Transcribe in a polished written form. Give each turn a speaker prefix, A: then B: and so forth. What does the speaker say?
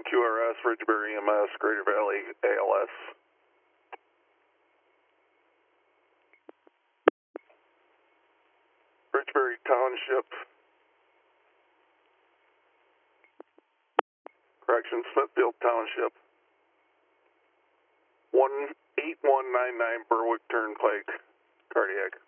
A: QRS, Ridgebury EMS, Greater Valley ALS. Ridgebury Township. Correction, Smithfield Township. 18199 Berwick Turnpike, cardiac.